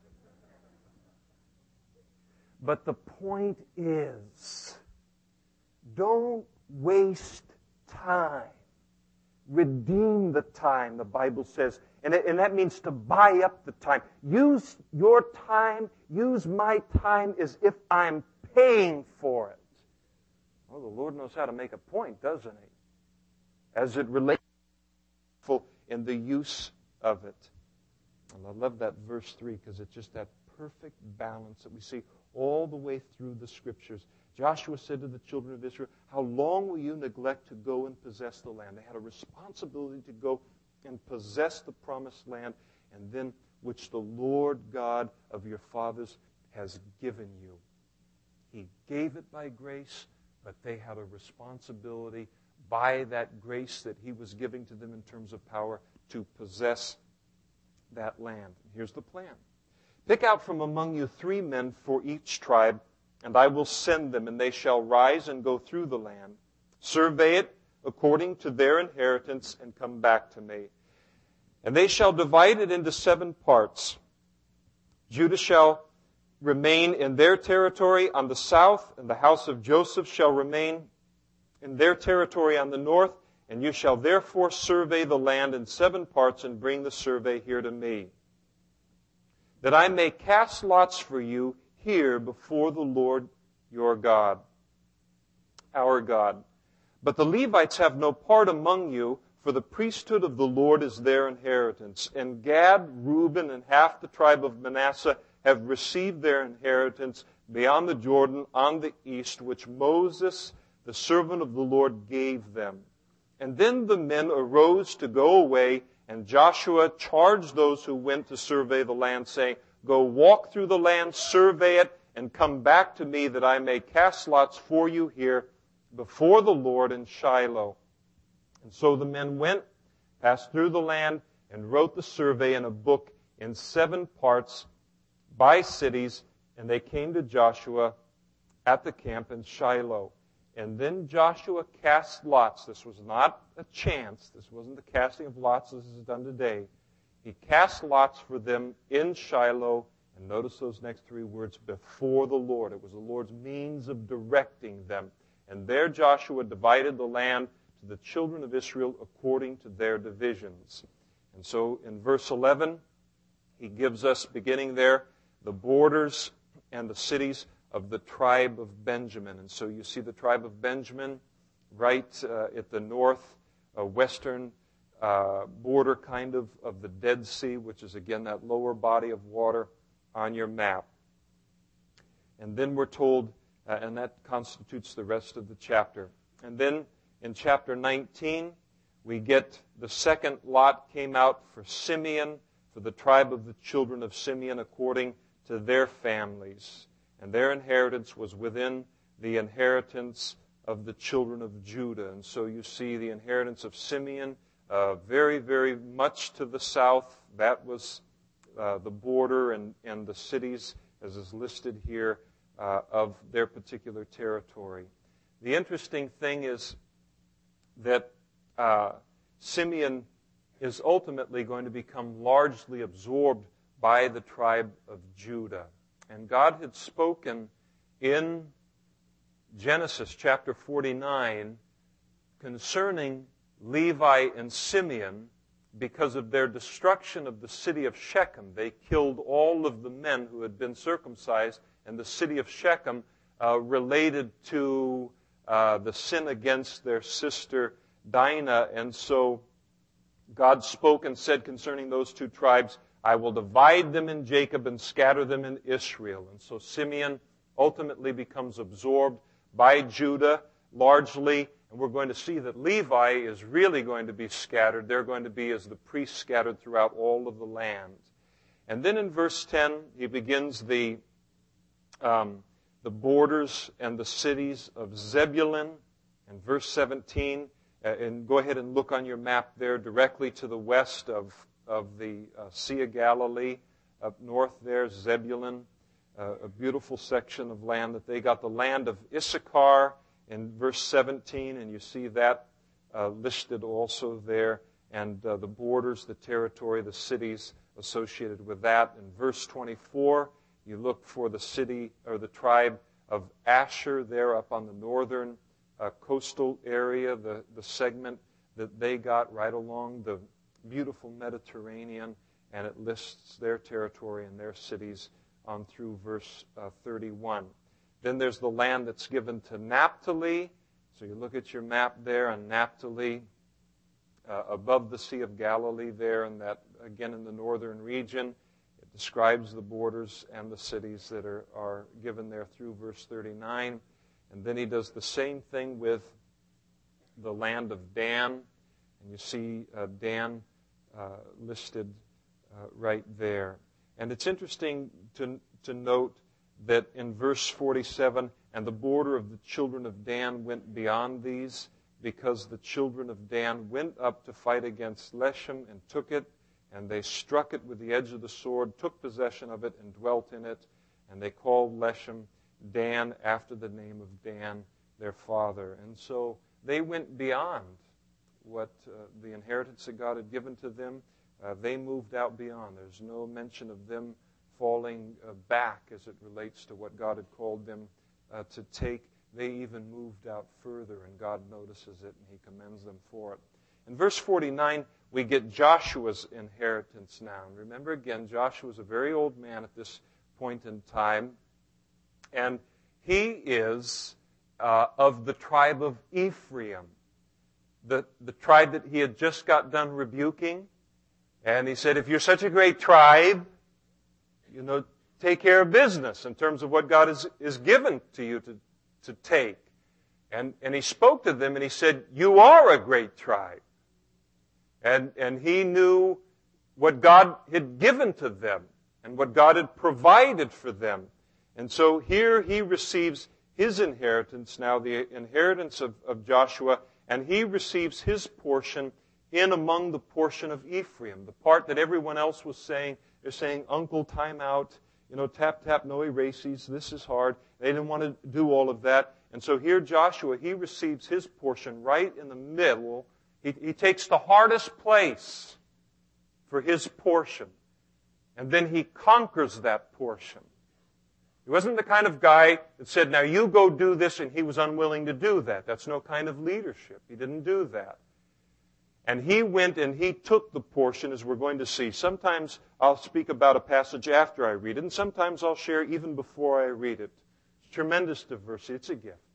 But the point is, don't waste time. Redeem the time, the Bible says. And, it, and that means to buy up the time. Use your time, use my time as if I'm paying for it. Well, the Lord knows how to make a point, doesn't He? As it relates in the use of it. And I love that verse three because it's just that perfect balance that we see all the way through the Scriptures. Joshua said to the children of Israel, how long will you neglect to go and possess the land? They had a responsibility to go and possess the promised land. and then which the Lord God of your fathers has given you. He gave it by grace, but they had a responsibility by that grace that he was giving to them in terms of power to possess that land. Here's the plan. Pick out from among you three men for each tribe, and I will send them, and they shall rise and go through the land, survey it according to their inheritance, and come back to me. And they shall divide it into seven parts. Judah shall remain in their territory on the south, and the house of Joseph shall remain in their territory on the north, and you shall therefore survey the land in seven parts and bring the survey here to me, that I may cast lots for you here before the Lord your God, our God. But the Levites have no part among you, for the priesthood of the Lord is their inheritance. And Gad, Reuben, and half the tribe of Manasseh have received their inheritance beyond the Jordan on the east, which Moses, the servant of the Lord, gave them. And then the men arose to go away, and Joshua charged those who went to survey the land, saying, Go walk through the land, survey it, and come back to me, that I may cast lots for you here before the Lord in Shiloh. And so the men went, passed through the land, and wrote the survey in a book in seven parts by cities, and they came to Joshua at the camp in Shiloh. And then Joshua cast lots. This was not a chance. This wasn't the casting of lots as is done today. He cast lots for them in Shiloh. And notice those next three words, before the Lord. It was the Lord's means of directing them. And there Joshua divided the land to the children of Israel according to their divisions. And so in verse eleven, he gives us, beginning there, the borders and the cities of the tribe of Benjamin. And so you see the tribe of Benjamin right uh, at the north uh, western uh, border kind of of the Dead Sea, which is again that lower body of water on your map. And then we're told, uh, and that constitutes the rest of the chapter. And then in chapter nineteen, we get the second lot came out for Simeon, for the tribe of the children of Simeon according to their families. And their inheritance was within the inheritance of the children of Judah. And so you see the inheritance of Simeon uh, very, very much to the south. That was uh, the border and, and the cities, as is listed here, uh, of their particular territory. The interesting thing is that uh, Simeon is ultimately going to become largely absorbed by the tribe of Judah. And God had spoken in Genesis chapter forty-nine concerning Levi and Simeon because of their destruction of the city of Shechem. They killed all of the men who had been circumcised, and the city of Shechem uh, related to uh, the sin against their sister Dinah. And so God spoke and said concerning those two tribes, I will divide them in Jacob and scatter them in Israel. And so Simeon ultimately becomes absorbed by Judah largely. And we're going to see that Levi is really going to be scattered. They're going to be as the priests scattered throughout all of the land. And then in verse ten, he begins the, um, the borders and the cities of Zebulun. And verse seventeen, uh, and go ahead and look on your map there directly to the west of of the uh, Sea of Galilee. Up north there, Zebulun, uh, a beautiful section of land that they got. The land of Issachar in verse seventeen, and you see that uh, listed also there, and uh, the borders, the territory, the cities associated with that. In verse twenty-four, you look for the city or the tribe of Asher there up on the northern uh, coastal area, the, the segment that they got right along the beautiful Mediterranean, and it lists their territory and their cities on through verse uh, thirty-one. Then there's the land that's given to Naphtali. So you look at your map there, and Naphtali, uh, above the Sea of Galilee there, and that, again, in the northern region, it describes the borders and the cities that are, are given there through verse thirty-nine. And then he does the same thing with the land of Dan. And you see uh, Dan Uh, listed uh, right there. And it's interesting to, to note that in verse forty-seven, and the border of the children of Dan went beyond these, because the children of Dan went up to fight against Leshem and took it, and they struck it with the edge of the sword, took possession of it, and dwelt in it. And they called Leshem Dan after the name of Dan, their father. And so they went beyond what uh, the inheritance that God had given to them. Uh, they moved out beyond. There's no mention of them falling uh, back as it relates to what God had called them uh, to take. They even moved out further, and God notices it, and He commends them for it. In verse forty-nine, we get Joshua's inheritance now. And remember again, Joshua was a very old man at this point in time, and he is uh, of the tribe of Ephraim, the, the tribe that he had just got done rebuking. And he said, if you're such a great tribe, you know, take care of business in terms of what God is, is given to you to, to take. And, and he spoke to them and he said, you are a great tribe. And, and he knew what God had given to them and what God had provided for them. And so here he receives his inheritance now, the inheritance of, of Joshua, and he receives his portion in among the portion of Ephraim, the part that everyone else was saying. They're saying, Uncle, time out, you know, tap, tap, no erases, this is hard. They didn't want to do all of that. And so here Joshua, he receives his portion right in the middle. He, he takes the hardest place for his portion. And then he conquers that portion. He wasn't the kind of guy that said, now you go do this, and he was unwilling to do that. That's no kind of leadership. He didn't do that. And he went and he took the portion, as we're going to see. Sometimes I'll speak about a passage after I read it, and sometimes I'll share even before I read it. It's tremendous diversity. It's a gift.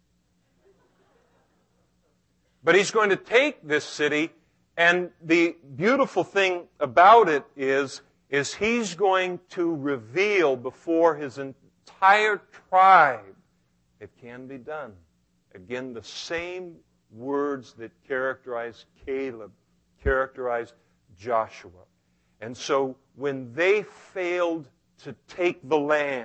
But he's going to take this city, and the beautiful thing about it is, is he's going to reveal before his entire tribe, it can be done. Again, the same words that characterized Caleb, characterized Joshua. And so when they failed to take the land,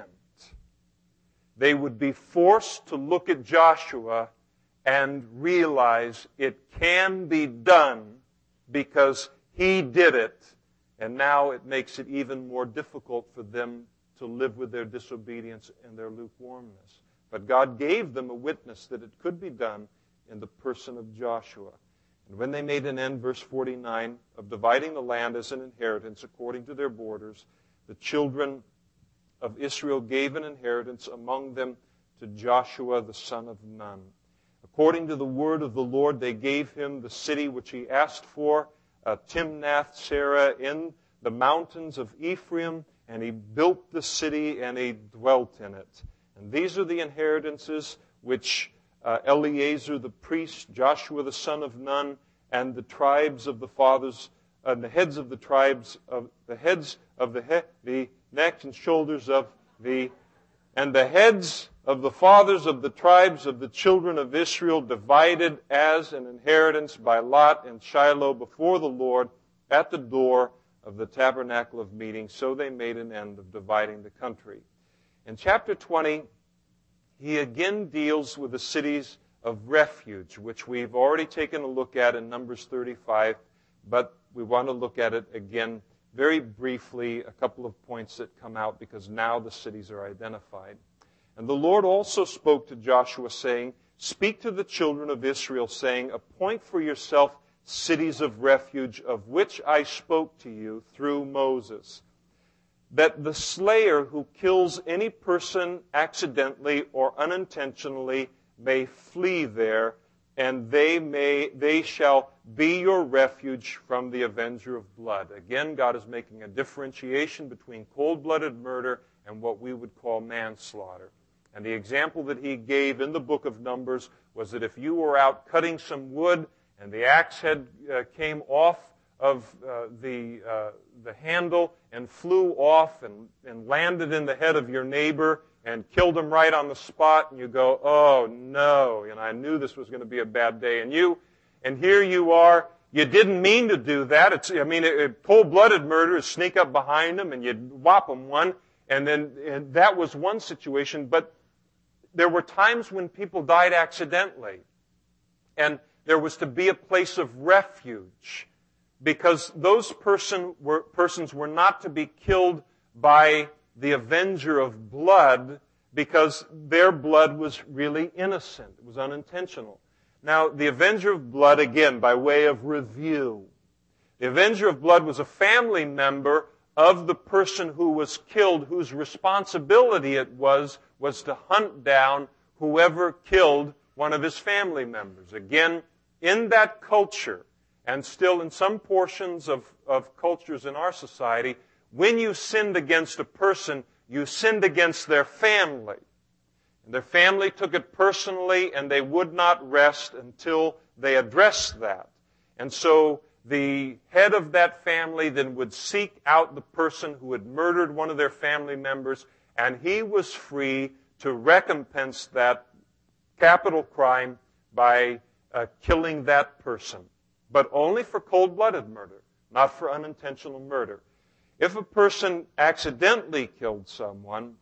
they would be forced to look at Joshua and realize it can be done because he did it. And now it makes it even more difficult for them to live with their disobedience and their lukewarmness. But God gave them a witness that it could be done in the person of Joshua. And when they made an end, verse forty-nine, of dividing the land as an inheritance according to their borders, the children of Israel gave an inheritance among them to Joshua the son of Nun. According to the word of the Lord, they gave him the city which he asked for, uh, Timnath-Serah, in the mountains of Ephraim, and he built the city and he dwelt in it. And these are the inheritances which uh, Eleazar the priest, Joshua the son of Nun, and the tribes of the fathers, and uh, the heads of the tribes of the heads of the he, the necks and shoulders of the and the heads of the fathers of the tribes of the children of Israel divided as an inheritance by lot in Shiloh before the Lord at the door of the tabernacle of meeting. So they made an end of dividing the country. In chapter twenty, he again deals with the cities of refuge, which we've already taken a look at in Numbers thirty-five, but we want to look at it again very briefly, a couple of points that come out because now the cities are identified. And the Lord also spoke to Joshua, saying, Speak to the children of Israel, saying, Appoint for yourself cities of refuge, of which I spoke to you through Moses, that the slayer who kills any person accidentally or unintentionally may flee there, and they may they shall be your refuge from the avenger of blood. Again, God is making a differentiation between cold-blooded murder and what we would call manslaughter. And the example that he gave in the book of Numbers was that if you were out cutting some wood and the axe head uh, came off of uh, the uh, the handle and flew off and, and landed in the head of your neighbor and killed him right on the spot, and you go, oh no, and I knew this was going to be a bad day. And you, and here you are, you didn't mean to do that. It's, I mean, it, it, cold-blooded murder is sneak up behind them and you whop them one. And then and that was one situation. But there were times when people died accidentally. And there was to be a place of refuge. Because those person were, persons were not to be killed by the avenger of blood, because their blood was really innocent. It was unintentional. Now, the avenger of blood, again, by way of review. The avenger of blood was a family member of the person who was killed, whose responsibility it was, was to hunt down whoever killed one of his family members. Again, in that culture, and still in some portions of, of cultures in our society, when you sinned against a person, you sinned against their family. And their family took it personally, and they would not rest until they addressed that. And so the head of that family then would seek out the person who had murdered one of their family members, and he was free to recompense that capital crime by uh, killing that person. But only for cold-blooded murder, not for unintentional murder. If a person accidentally killed someone,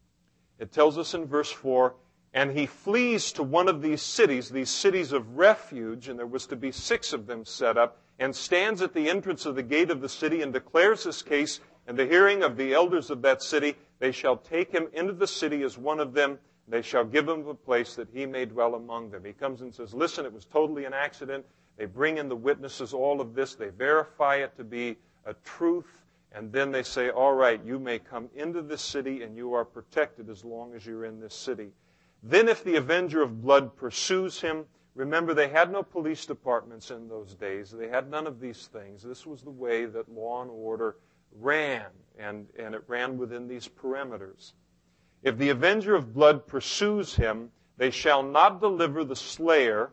it tells us in verse four, and he flees to one of these cities, these cities of refuge, and there was to be six of them set up, and stands at the entrance of the gate of the city and declares his case in the hearing of the elders of that city. They shall take him into the city as one of them. They shall give him a place that he may dwell among them. He comes and says, listen, it was totally an accident. They bring in the witnesses, all of this. They verify it to be a truth. And then they say, all right, you may come into this city and you are protected as long as you're in this city. Then if the avenger of blood pursues him, remember they had no police departments in those days. They had none of these things. This was the way that law and order ran, and, and it ran within these perimeters. If the avenger of blood pursues him, they shall not deliver the slayer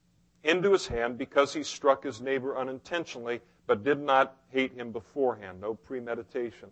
into his hand because he struck his neighbor unintentionally, but did not hate him beforehand. No premeditation.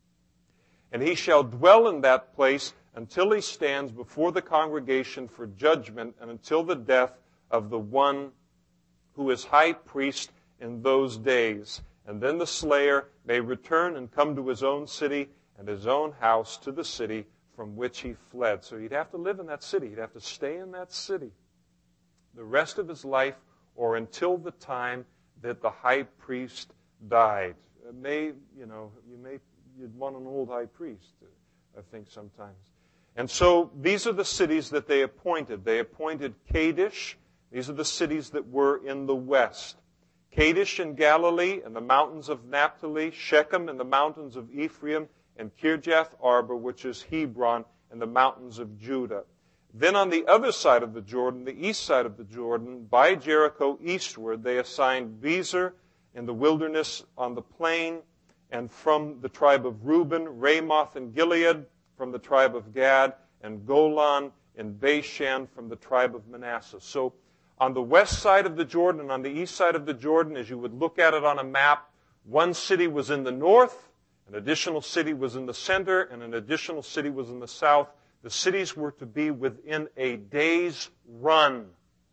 And he shall dwell in that place until he stands before the congregation for judgment, and until the death of the one who is high priest in those days. And then the slayer may return and come to his own city and his own house, to the city from which he fled. So he'd have to live in that city. He'd have to stay in that city the rest of his life, or until the time that the high priest died. It may, you know, you may, you'd want an old high priest, I think, sometimes. And so these are the cities that they appointed. They appointed Kadesh. These are the cities that were in the west. Kadesh in Galilee, and the mountains of Naphtali, Shechem and the mountains of Ephraim, and Kirjath Arba, which is Hebron, and the mountains of Judah. Then on the other side of the Jordan, the east side of the Jordan, by Jericho eastward, they assigned Bezer in the wilderness on the plain, and from the tribe of Reuben, Ramoth in Gilead, from the tribe of Gad, and Golan in Bashan from the tribe of Manasseh. So on the west side of the Jordan and on the east side of the Jordan, as you would look at it on a map, one city was in the north, an additional city was in the center, and an additional city was in the south. The cities were to be within a day's run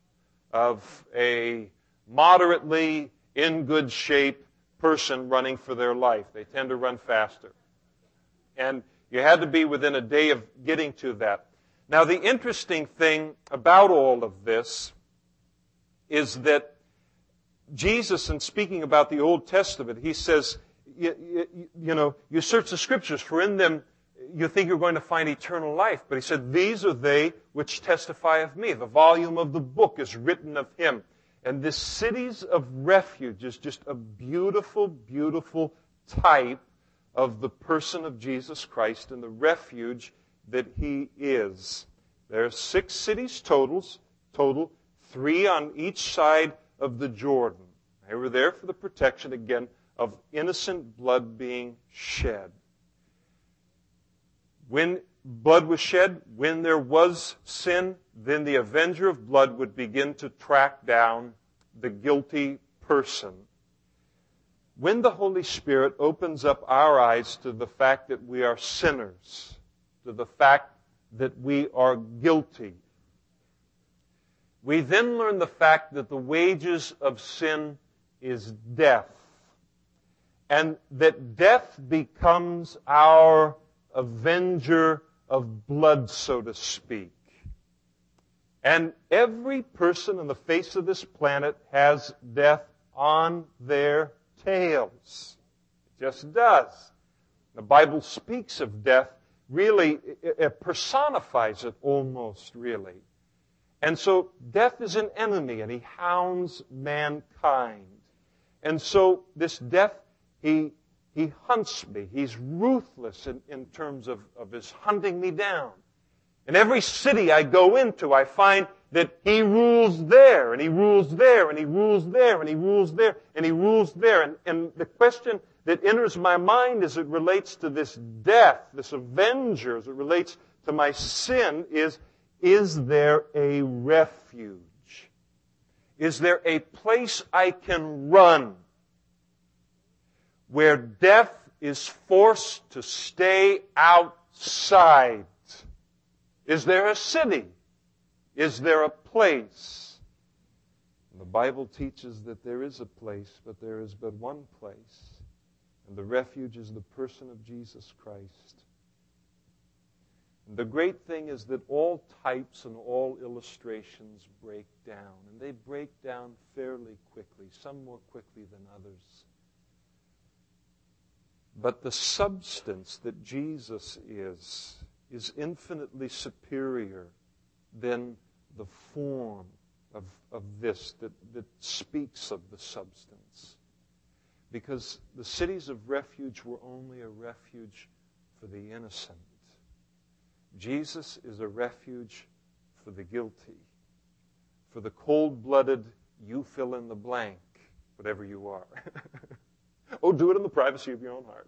of a moderately in good shape person running for their life. They tend to run faster. And you had to be within a day of getting to that. Now, the interesting thing about all of this is that Jesus, in speaking about the Old Testament, he says, you, you, you know, you search the Scriptures, for in them you think you're going to find eternal life. But he said, these are they which testify of me. The volume of the book is written of him. And this cities of refuge is just a beautiful, beautiful type of the person of Jesus Christ and the refuge that he is. There are six cities totals, total, three on each side of the Jordan. They were there for the protection, again, of innocent blood being shed. When blood was shed, when there was sin, then the avenger of blood would begin to track down the guilty person. When the Holy Spirit opens up our eyes to the fact that we are sinners, to the fact that we are guilty, we then learn the fact that the wages of sin is death. And that death becomes our avenger of blood, so to speak. And every person on the face of this planet has death on their tails. It just does. The Bible speaks of death, really, it personifies it almost, really. And so death is an enemy, and he hounds mankind. And so this death, he, he hunts me. He's ruthless in, in terms of, of his hunting me down. In every city I go into, I find that he rules there, and he rules there, and he rules there, and he rules there, and he rules there. And, and the question that enters my mind as it relates to this death, this avenger, as it relates to my sin, is, is there a refuge? Is there a place I can run where death is forced to stay outside? Is there a city? Is there a place? And the Bible teaches that there is a place, but there is but one place. And the refuge is the person of Jesus Christ. And the great thing is that all types and all illustrations break down. And they break down fairly quickly, some more quickly than others. But the substance that Jesus is, is infinitely superior than the form of, of this that, that speaks of the substance. Because the cities of refuge were only a refuge for the innocent. Jesus is a refuge for the guilty, for the cold-blooded, you fill in the blank, whatever you are. Oh, do it in the privacy of your own heart.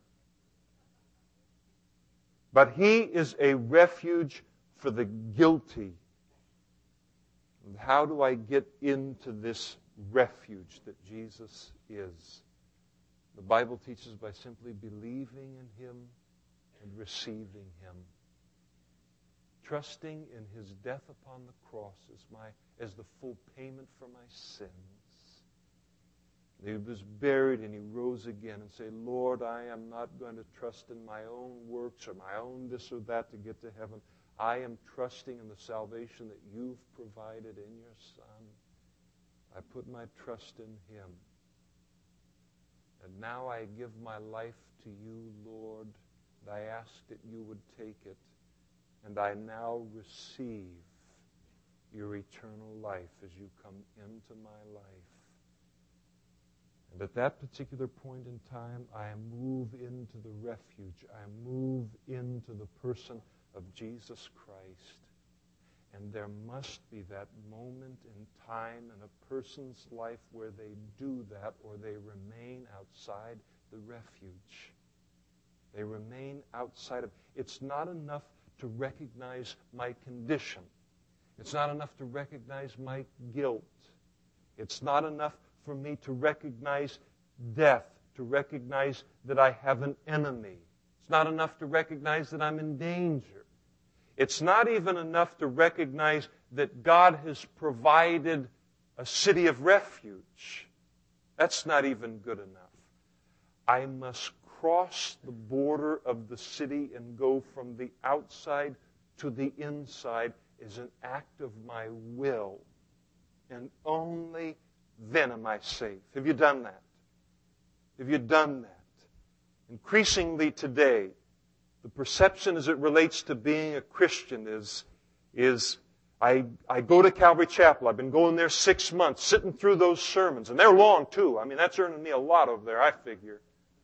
But he is a refuge for the guilty. And how do I get into this refuge that Jesus is? The Bible teaches by simply believing in him and receiving him. Trusting in his death upon the cross as, my, as the full payment for my sins. He was buried and he rose again and say, Lord, I am not going to trust in my own works or my own this or that to get to heaven. I am trusting in the salvation that you've provided in your Son. I put my trust in him. And now I give my life to you, Lord. And I ask that you would take it. And I now receive your eternal life as you come into my life. And at that particular point in time, I move into the refuge. I move into the person of Jesus Christ. And there must be that moment in time in a person's life where they do that or they remain outside the refuge. They remain outside of it. It's not enough to recognize my condition. It's not enough to recognize my guilt. It's not enough for me to recognize death, to recognize that I have an enemy. It's not enough to recognize that I'm in danger. It's not even enough to recognize that God has provided a city of refuge. That's not even good enough. I must cross the border of the city and go from the outside to the inside as an act of my will. And only then am I safe. Have you done that? Have you done that? Increasingly today, the perception as it relates to being a Christian is, is I, I go to Calvary Chapel. I've been going there six months, sitting through those sermons. And they're long, too. I mean, that's earning me a lot over there, I figure.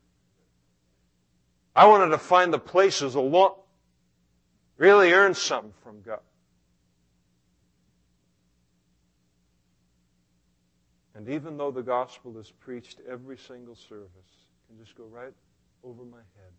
I wanted to find the places along, really earn something from God. And even though the gospel is preached every single service, it can just go right over my head.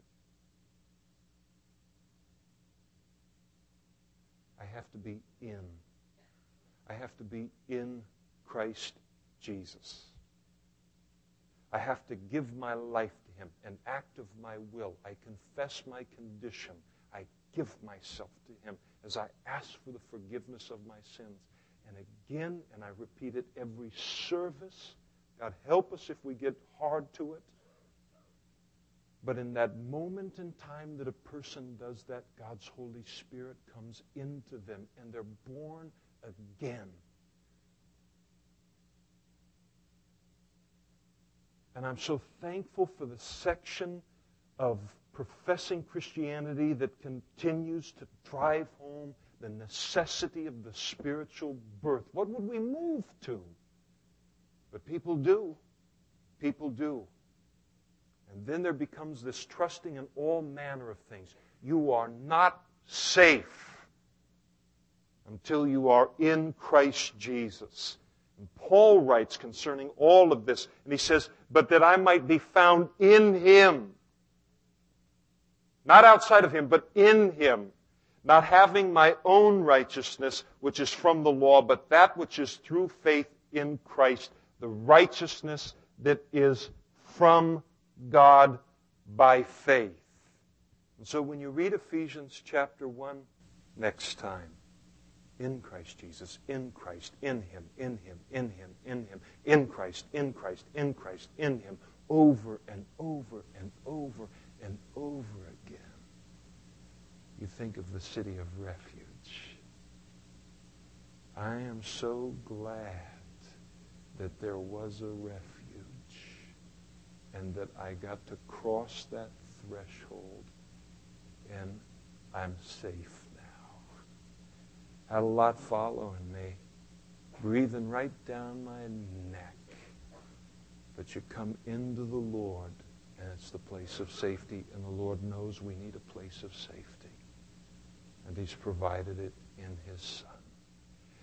I have to be in. I have to be in Christ Jesus. I have to give my life to him, an act of my will. I confess my condition. I give myself to him as I ask for the forgiveness of my sins. And again, and I repeat it every service, God, help us if we get hard to it. But in that moment in time that a person does that, God's Holy Spirit comes into them and they're born again. And I'm so thankful for the section of professing Christianity that continues to drive home the necessity of the spiritual birth. What would we move to? But people do. People do. And then there becomes this trusting in all manner of things. You are not safe until you are in Christ Jesus. And Paul writes concerning all of this, and he says, but that I might be found in Him. Not outside of Him, but in Him. Not having my own righteousness, which is from the law, but that which is through faith in Christ, the righteousness that is from God by faith. And so when you read Ephesians chapter one next time, in Christ Jesus, in Christ, in Him, in Him, in Him, in Him, in Christ, in Christ, in Christ, in Him, over and over and over and over again, you think of the city of refuge. I am so glad that there was a refuge and that I got to cross that threshold and I'm safe. Had a lot following me, breathing right down my neck. But you come into the Lord, and it's the place of safety, and the Lord knows we need a place of safety. And He's provided it in His Son.